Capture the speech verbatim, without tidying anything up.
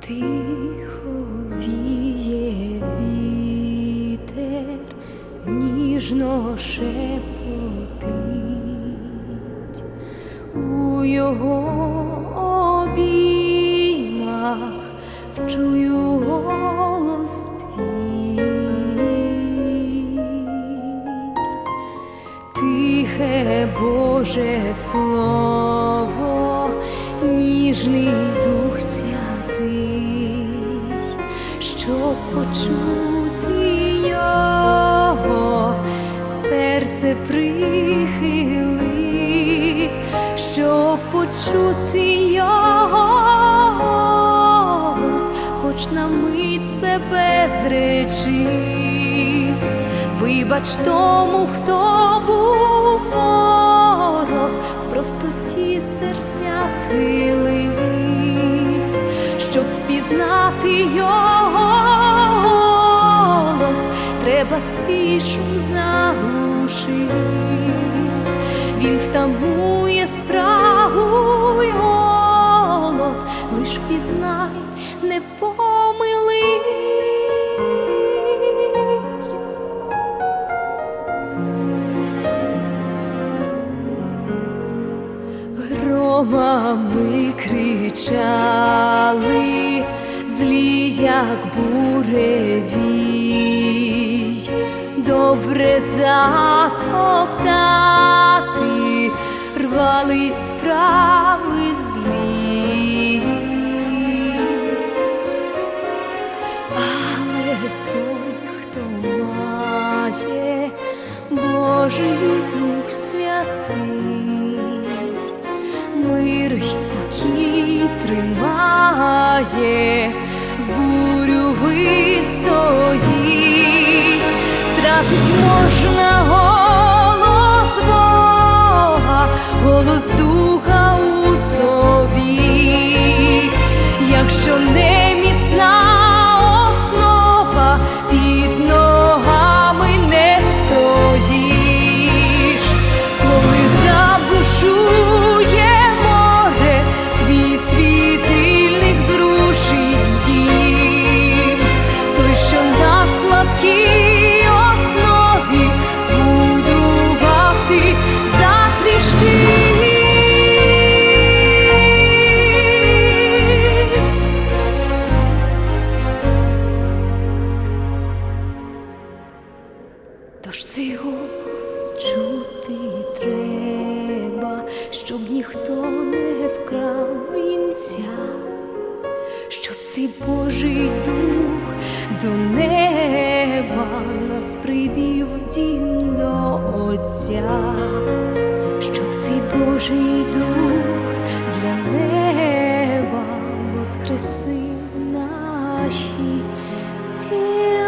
Тихо віє вітер, ніжно шепотить, у його обіймах вчую голос твій. Тихе Боже Слово, ніжний Дух Святий, щоб почути його, серце прихили, щоб почути його голос, хоч на мить себе зречись. Вибач тому, хто був ворог, в простоті серця схились, щоб впізнати його голос, треба свій шум заглушить. Він втамує спрагу й голод, лиш впізнай, не помились. Громами кричали, злі, як буревій, добре затоптати, рвались справи злі. Але той, хто має Божий Дух Святий, мир й спокій тримає, в бурю вистоїть. Втратить можна голос Бога, голос Духа у собі, якщо не міцна основа, під ногами не встоїш. Коли забушує море, твій світильник зрушить дім. Той, що на слабкій основі будував, ти затріщить. Тож цей голос чути треба, щоб ніхто не вкрав вінця, щоб цей Божий Дух до неба нас привів в дім до Отця, щоб цей Божий Дух для неба воскресив наші тіла.